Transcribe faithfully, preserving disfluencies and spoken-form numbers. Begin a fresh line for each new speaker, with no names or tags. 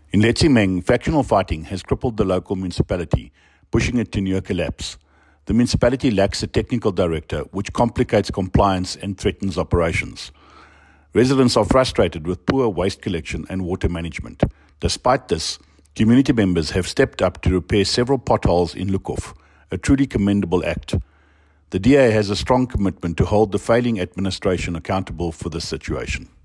In Letsimeng, factional fighting has crippled the local municipality, pushing it to near collapse. The municipality lacks a technical director, which complicates compliance and threatens operations. Residents are frustrated with poor waste collection and water management. Despite this, community members have stepped up to repair several potholes in Lukhof, a truly commendable act. The D A has a strong commitment to hold the failing administration accountable for this situation.